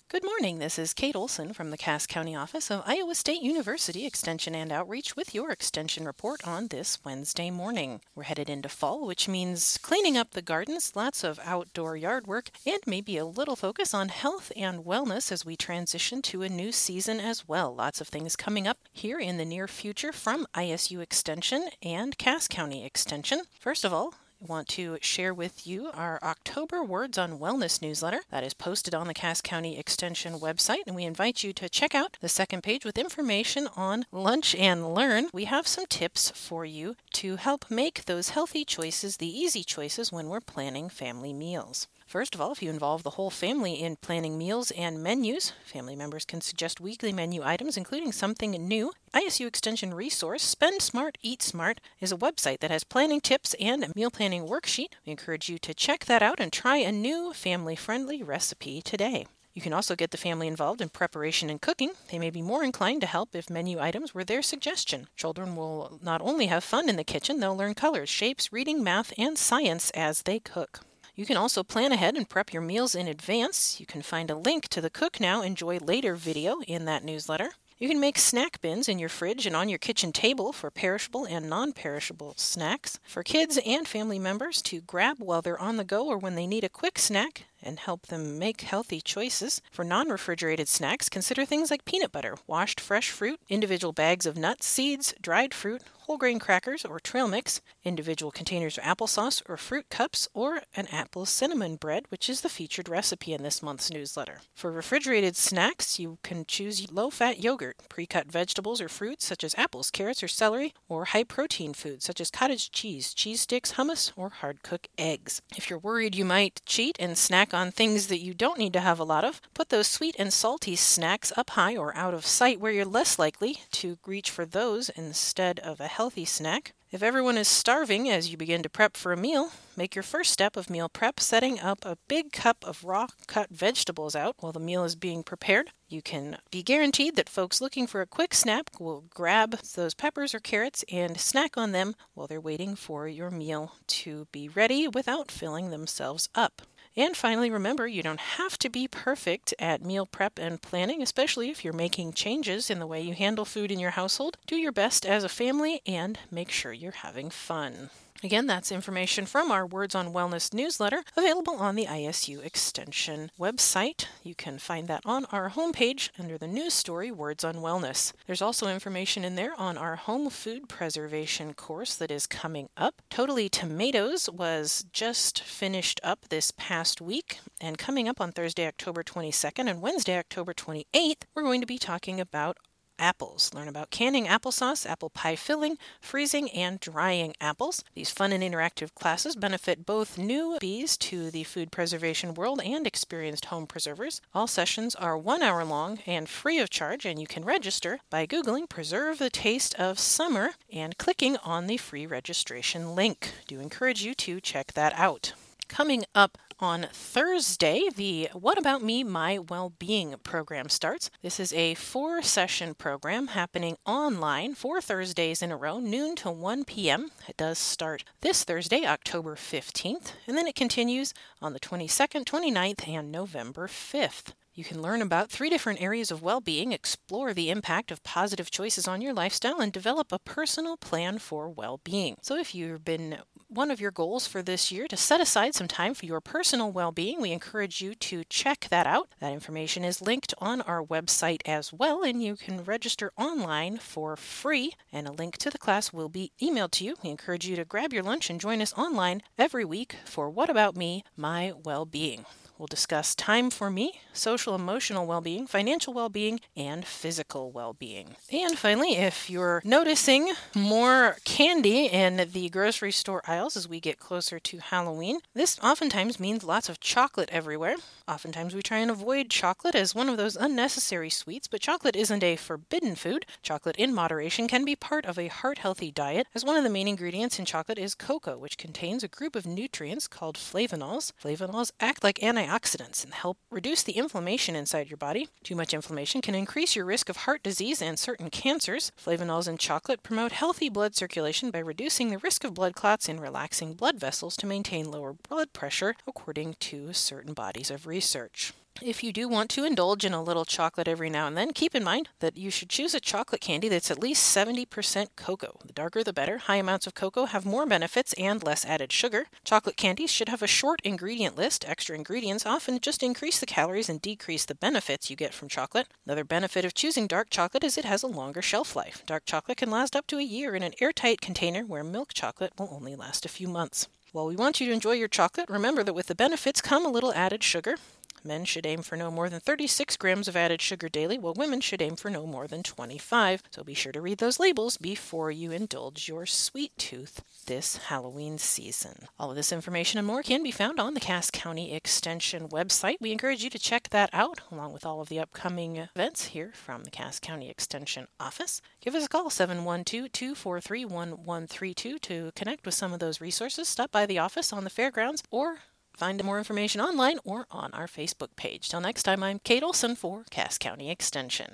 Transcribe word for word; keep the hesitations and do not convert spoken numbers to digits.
Good morning. This is Kate Olson from the Cass County office of Iowa State University Extension and Outreach with your Extension report on this Wednesday morning. We're headed into fall, which means cleaning up the gardens, lots of outdoor yard work, and maybe a little focus on health and wellness as we transition to a new season as well. Lots of things coming up here in the near future from I S U Extension and Cass County Extension. First of all, I want to share with you our October Words on Wellness newsletter that is posted on the Cass County Extension website, and we invite you to check out the second page with information on Lunch and Learn. We have some tips for you to help make those healthy choices the easy choices when we're planning family meals. First of all, if you involve the whole family in planning meals and menus, family members can suggest weekly menu items, including something new. I S U Extension resource, Spend Smart, Eat Smart, is a website that has planning tips and a meal planning worksheet. We encourage you to check that out and try a new family-friendly recipe today. You can also get the family involved in preparation and cooking. They may be more inclined to help if menu items were their suggestion. Children will not only have fun in the kitchen, they'll learn colors, shapes, reading, math, and science as they cook. You can also plan ahead and prep your meals in advance. You can find a link to the Cook Now, Enjoy Later video in that newsletter. You can make snack bins in your fridge and on your kitchen table for perishable and non-perishable snacks. For kids and family members to grab while they're on the go or when they need a quick snack and help them make healthy choices. For non-refrigerated snacks, consider things like peanut butter, washed fresh fruit, individual bags of nuts, seeds, dried fruit, whole grain crackers or trail mix, individual containers of applesauce or fruit cups, or an apple cinnamon bread, which is the featured recipe in this month's newsletter. For refrigerated snacks, you can choose low-fat yogurt, pre-cut vegetables or fruits such as apples, carrots, or celery, or high-protein foods such as cottage cheese, cheese sticks, hummus, or hard-cooked eggs. If you're worried you might cheat and snack on things that you don't need to have a lot of, put those sweet and salty snacks up high or out of sight where you're less likely to reach for those instead of a healthy snack. If everyone is starving as you begin to prep for a meal, make your first step of meal prep setting up a big cup of raw cut vegetables out while the meal is being prepared. You can be guaranteed that folks looking for a quick snack will grab those peppers or carrots and snack on them while they're waiting for your meal to be ready without filling themselves up. And finally, remember, you don't have to be perfect at meal prep and planning, especially if you're making changes in the way you handle food in your household. Do your best as a family and make sure you're having fun. Again, that's information from our Words on Wellness newsletter, available on the I S U Extension website. You can find that on our homepage under the news story, Words on Wellness. There's also information in there on our home food preservation course that is coming up. Totally Tomatoes was just finished up this past week, and coming up on Thursday, October twenty-second and Wednesday, October twenty-eighth, we're going to be talking about apples. Learn about canning applesauce, apple pie filling, freezing, and drying apples. These fun and interactive classes benefit both newbies to the food preservation world and experienced home preservers. All sessions are one hour long and free of charge, and you can register by Googling Preserve the Taste of Summer and clicking on the free registration link. I do encourage you to check that out. Coming up on Thursday, the What About Me, My Wellbeing program starts. This is a four-session program happening online four Thursdays in a row, noon to one p.m. It does start this Thursday, October fifteenth, and then it continues on the twenty-second, twenty-ninth, and November fifth. You can learn about three different areas of well-being, explore the impact of positive choices on your lifestyle, and develop a personal plan for well-being. So if you've been one of your goals for this year to set aside some time for your personal well-being, we encourage you to check that out. That information is linked on our website as well, and you can register online for free, and a link to the class will be emailed to you. We encourage you to grab your lunch and join us online every week for What About Me, My Wellbeing. We'll discuss time for me, social emotional well-being, financial well-being, and physical well-being. And finally, if you're noticing more candy in the grocery store aisles as we get closer to Halloween, this oftentimes means lots of chocolate everywhere. Oftentimes we try and avoid chocolate as one of those unnecessary sweets, but chocolate isn't a forbidden food. Chocolate in moderation can be part of a heart-healthy diet, as one of the main ingredients in chocolate is cocoa, which contains a group of nutrients called flavonols. Flavonols act like antioxidants and help reduce the inflammation inside your body. Too much inflammation can increase your risk of heart disease and certain cancers. Flavonols in chocolate promote healthy blood circulation by reducing the risk of blood clots and relaxing blood vessels to maintain lower blood pressure, according to certain bodies of research. If you do want to indulge in a little chocolate every now and then, keep in mind that you should choose a chocolate candy that's at least seventy percent cocoa. The darker the better. High amounts of cocoa have more benefits and less added sugar. Chocolate candies should have a short ingredient list. Extra ingredients often just increase the calories and decrease the benefits you get from chocolate. Another benefit of choosing dark chocolate is it has a longer shelf life. Dark chocolate can last up to a year in an airtight container, where milk chocolate will only last a few months. While we want you to enjoy your chocolate, remember that with the benefits come a little added sugar. Men should aim for no more than thirty-six grams of added sugar daily, while women should aim for no more than twenty-five. So be sure to read those labels before you indulge your sweet tooth this Halloween season. All of this information and more can be found on the Cass County Extension website. We encourage you to check that out, along with all of the upcoming events here from the Cass County Extension office. Give us a call, seven one two, two four three, one one three two, to connect with some of those resources. Stop by the office on the fairgrounds, or find more information online or on our Facebook page. Till next time, I'm Kate Olson for Cass County Extension.